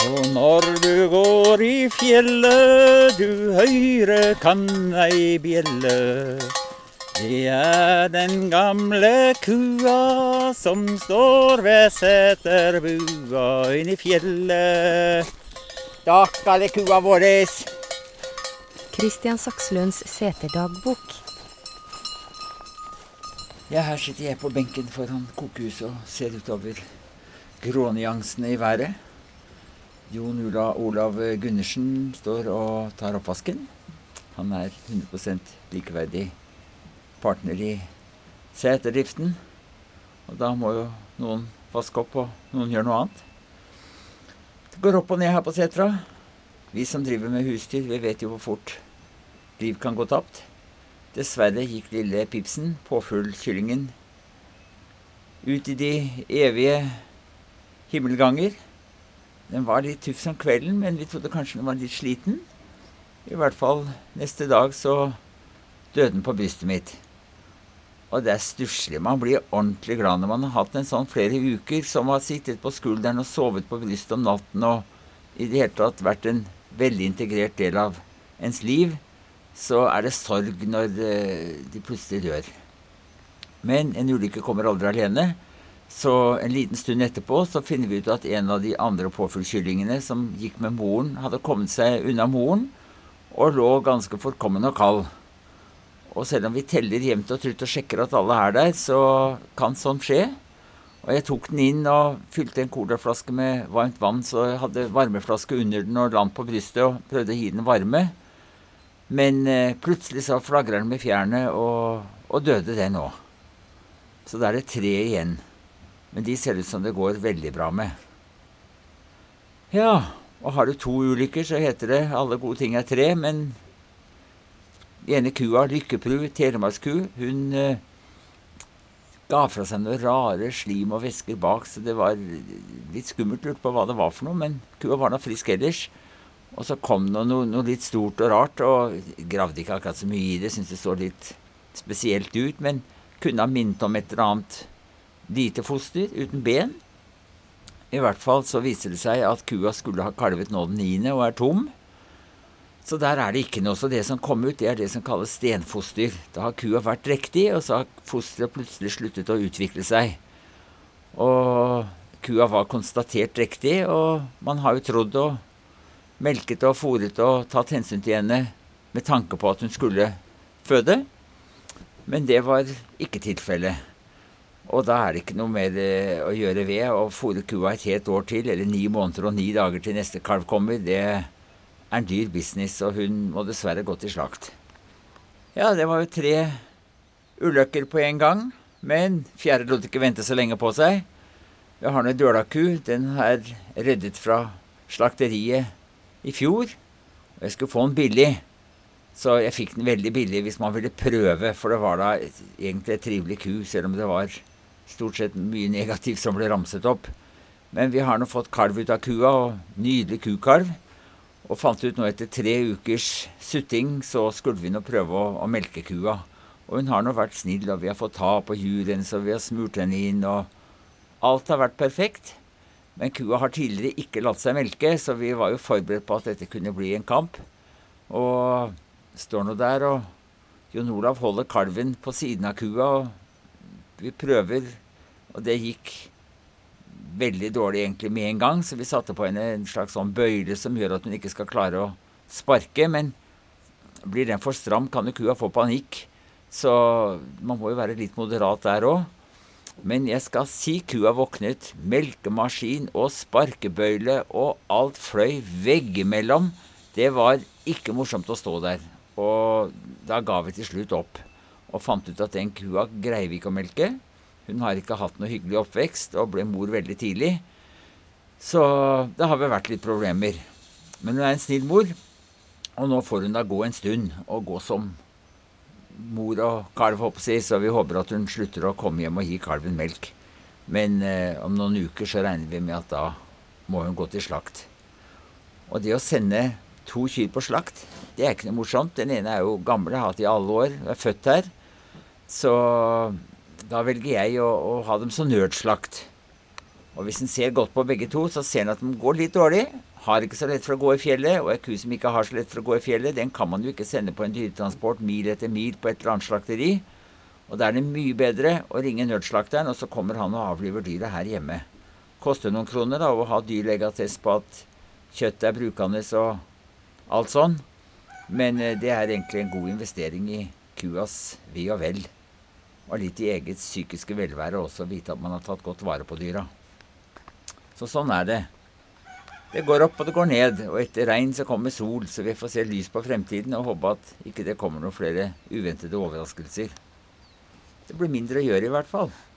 Og når du går i fjellet, du høyre kan ei bjelle. Det den gamle kua som står ved seterbua inn i fjellet. Stakkare kua våres. Kristian Sakslunds seterdagbok. Ja, her sitter jeg på benken foran kokehuset og ser utover grånyansene i været. Jon Olav Gundersen står og tar oppvasken. Han 100% likeverdig partner i seterdriften. Og da må jo noen vaske opp, og noen gjør noe annet. Det går opp og ned her på setra. Vi som driver med husdyr, vi vet jo hvor fort liv kan gå tapt. Dessverre gikk lille Pipsen, påfuglkyllingen, ut i de evige himmelganger. Den var litt tuff som kvelden, men vi trodde kanskje den var litt sliten. I hvert fall neste dag så døde den på brystet mitt. Og det stusslig. Man blir ordentlig glad når man har hatt en sånn flere uker, som har sittet på skulderen og sovet på brystet om natten, og i det hele tatt vært en veldig integrert del av ens liv. Så det sorg når de plutselig dør. Men en ulykke kommer aldri alene, så en liten stund etterpå så finner vi ut at en av de andre påfuglkyllingene som gikk med moren, hadde kommet seg unna moren, og lå ganske forkommen og kald. Og selv om vi teller jevnt og trutt og sjekker at alle der, så kan sånn skje. Og jeg tok den inn og fylte en colaflaske med varmt vann, så jeg hadde varmeflaske under den og land på brystet og prøvde å gi den varme. Men plutselig så flagrer den med fjærene og døde det nå. Så da det 3 igjen. Men de ser ut som det går veldig bra med. Ja, og har du 2 ulykker så heter det alle gode ting 3, men ene kua, Lykkepru, telemarksku, hun ga fra seg noe rare slim og væsker bak, så det var litt skummelt lurt på hva det var for noe, men kua var da frisk ellers. Og så kom det noe litt stort og rart, og gravde ikke akkurat så mye i det, synes det så litt spesielt ut, men kunne ha minnet om et eller annet lite foster uten ben. I hvert fall så viser det seg at kua skulle ha kalvet nå den 9. og tom. Så der det ikke noe, så det som kom ut, det det som kalles stenfoster. Da har kua vært drektig, og så har fosteret plutselig sluttet å utvikle seg. Og kua var konstatert drektig, og man har jo trodd og melket og fôret og tatt hensyn til henne med tanke på at hun skulle føde. Men det var ikke tilfellet. Og da det ikke noe mer å gjøre ved å fôre kua et helt år til, eller 9 måneder og 9 dager til neste kalv kommer, det en dyr business, og hun må dessverre gå til slakt. Ja, det var jo 3 ulykker på en gang, men 4. lot ikke vente så lenge på seg. Vi har en dølaku, den reddet fra slakteriet i fjor, og jeg skulle få den billig, så jeg fikk den veldig billig hvis man ville prøve, for det var da egentlig et trivelig ku, selv om det var stort sett mye negativt som ble ramset opp. Men vi har nå fått kalv ut av kua, og nydelig kukalv, og fant ut nå etter 3 ukers sutting, så skulle vi nå prøve å melke kua. Og hun har nå vært snill, og vi har fått ta på juren, så vi har smurt henne inn, og alt har vært perfekt. Men kua har tidligere ikke latt seg melke, så vi var jo forberedt på at dette kunne bli en kamp. Og står nå der, og Jon Olav holder kalven på siden av kua, og vi prøver, og det gikk veldig dårlig egentlig med en gang, så vi satte på henne en slags sånn bøyle som gjør at hun ikke skal klare å sparke, men blir den for stram kan jo kua få panikk, så man må jo være litt moderat der også. Men jeg skal si kua våknet, melkemaskin og sparkebøyle og alt fløy veggimellom. Det var ikke morsomt å stå der, og da ga vi til slutt opp, og fant ut at den kua greier vi ikke å melke. Hun har ikke hatt noe hyggelig oppvekst, og ble mor veldig tidlig. Så det har vel vært litt problemer. Men hun en snill mor, og nå får hun da gå en stund, og gå som mor og kalv, så vi håper at hun slutter å komme hjem og gi kalven melk. Men om noen uker så regner vi med at da må hun gå til slakt. Og det å sende 2 kyr på slakt, det ikke noe morsomt. Den ene jo gammel, har hatt i alle år, født her. Så da velger jeg å ha dem som nødslakt. Og hvis en ser godt på begge to, så ser en at de går litt dårlig, har ikke så lett for å gå i fjellet, og en ku som ikke har så lett for å gå i fjellet, den kan man jo ikke sende på en dyretransport mil etter mil på et eller annet slakteri. Og da er det mye bedre å ringe nødslakteren, og så kommer han og avliver dyret her hjemme. Koster noen kroner da, å ha dyrlegeattest på at kjøttet er brukende og alt sånn. Men det er egentlig en god investering i kuas ve og vel. Og litt i eget psykiske velvære også, vite at man har tatt godt vare på dyra. Så sånn er det. Det går opp og det går ned, og etter regn så kommer sol, så vi får se lys på fremtiden og håpe at ikke det kommer noen flere uventede overraskelser. Det blir mindre å gjøre i hvert fall.